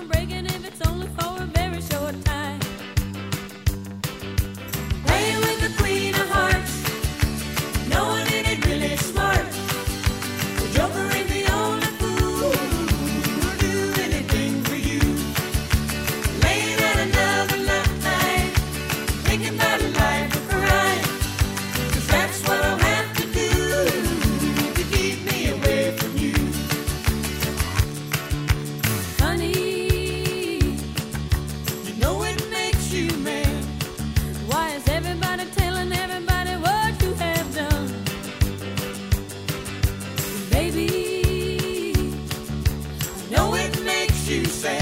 breaking if it's only for a very short time. Playing with the queen of hearts, knowing it ain't really smart. The joker ain't the only fool who'll do anything for you. Laying out another night, thinking about a life of crime. 'Cause that's what I'll have to do to keep me away from you. Honey, you know it makes you mad. Why is everybody telling everybody what you have done? Baby, I know it makes you sad.